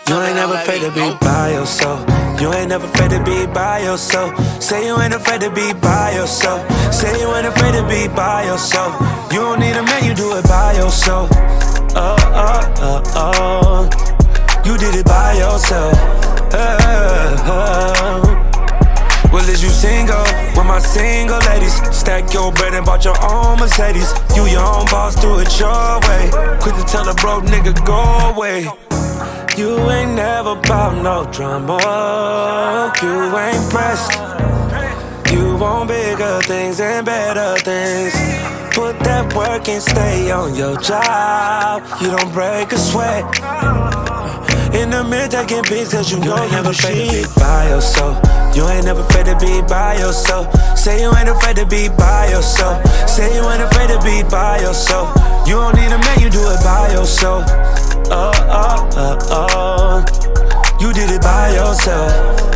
You ain't never afraid to be by yourself. You ain't never afraid to be by yourself. Say you ain't afraid to be by yourself. Say you ain't afraid to be by yourself. You don't need a man, you do it by yourself. You did it by yourself. Well, is you single? With my single ladies, stack your bread and bought your own Mercedes. You your own boss, do it your way. Quick to tell a broke nigga go away. You ain't never bout no drama. You ain't pressed. You want bigger things and better things. Put that work and stay on your job. You don't break a sweat. In the mirror taking pics cause you know you never afraid to be by yourself. You ain't never afraid to be by yourself. Say you ain't afraid to be by yourself. Say you ain't afraid to be by yourself. You don't need a man, you do it by yourself. You did it by yourself.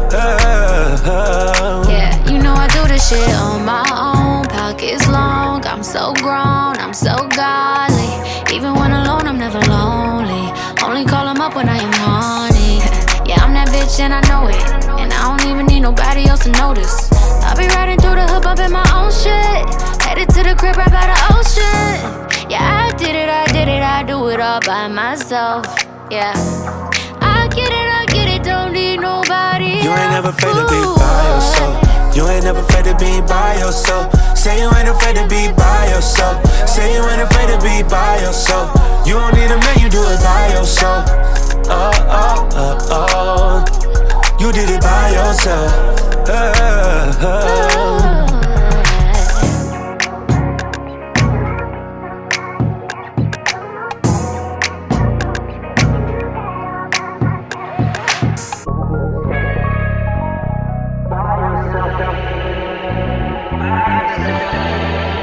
Yeah, you know I do this shit on my own. Pockets long, I'm so grown, I'm so godly. Even when alone, I'm never lonely. Only call him up when I am horny. Yeah, I'm that bitch and I know it. And I don't even need nobody else to notice. I be riding through the hood, bumping my own shit. Headed to the crib right by the ocean. Yeah, I did it, I do it all by myself. Yeah, I get it, don't need nobody. You ain't never afraid to be by yourself. You ain't never afraid to be by yourself. Say you ain't afraid to be by yourself. Say you ain't afraid to be by yourself. You don't need a man, you do it by yourself. You did it by yourself. By yourself.